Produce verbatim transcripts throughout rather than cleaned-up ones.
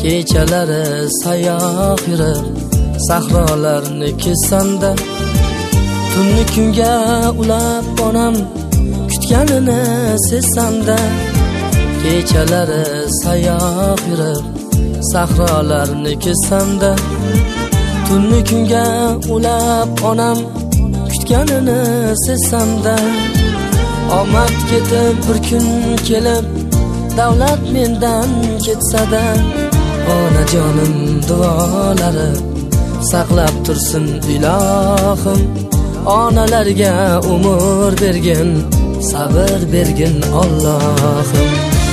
kechalari sayoq yurib sahrolarni kezsam-da, tunni kunga ulab onam kutganini sezsam-da, kechalari sayoq yurib sahrolarni kezsam-da, tunni kunga ulab onam kutganini sezsam-da, omad ketib bir kun kelib davlat mendan ketsa-da, onajonim duolari saqlab tursin ilohim, onalarga umr bergin, sabr bergin Allohim.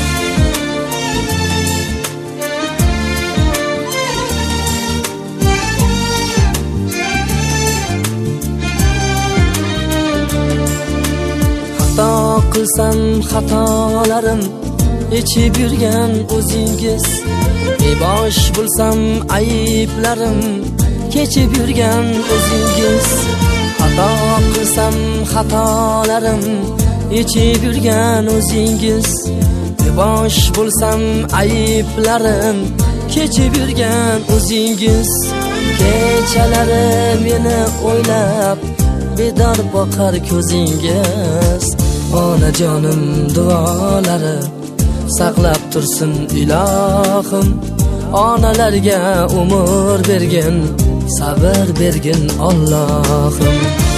Xato qilsam xatolarim yechib yurgan o'zingiz, bebosh bo'lsam ayblarim kechib yurgan o'zingiz, xato qilsam xatolarim yechib yurgan o'zingiz, bebosh bo'lsam ayblarim kechib yurgan o'zingiz, kechalari meni o'ylab bedor boqar ko'zingiz, onajonim duolari saqlab tursin ilohim, onalarga umr bergin, sabr bergin Allohim.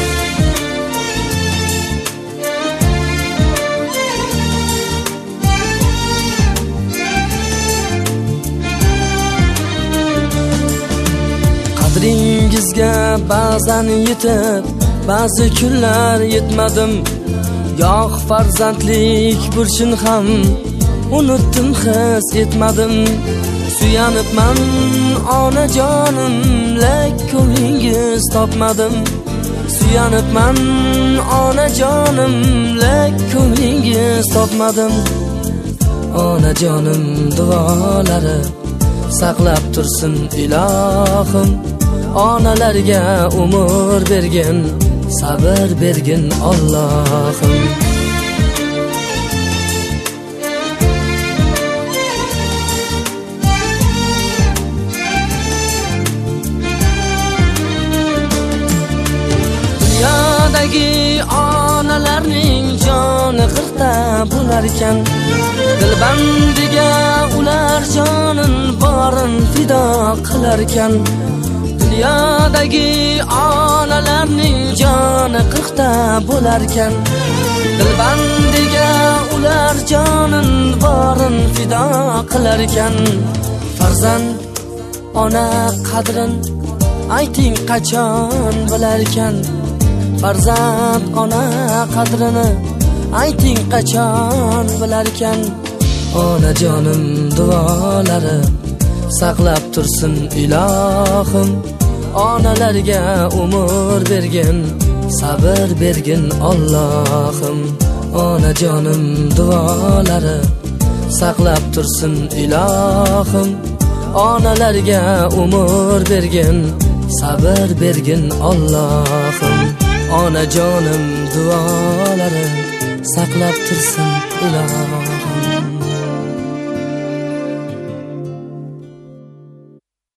Qadringizga ba'zan yetib, ba'zi kunlar yetmadim, yo'q farzandlik burchin ham unutdim, his etmadim, suyanibman onajonim, lek ko'nglingiz topmadim, suyanibman onajonim, lek ko'nglingiz topmadim, onajonim duolari saqlab tursin ilohim, onalarga umr bergin, sabr bergin Allohim. Dunyodagi onalarning joni qirqta bo'larkan, dilbandiga ular jonin borin fido qilarkan. Dunyodagi onalarning joni qirqta bo'larkan, dilbandiga ular jonin borin fido qilarkan. Farzand ona qadrin ayting qachon bilarkan, farzand ona qadrini ayting qachon bilarkan, onajonim duolari saqlab tursin ilohim, onalarga umr bergin, sabr bergin Allohim, onajonim duolari saqlab tursin ilohim, onalarga umr bergin, sabr bergin Allohim, onajonim duolari saqlab tursin ilohim.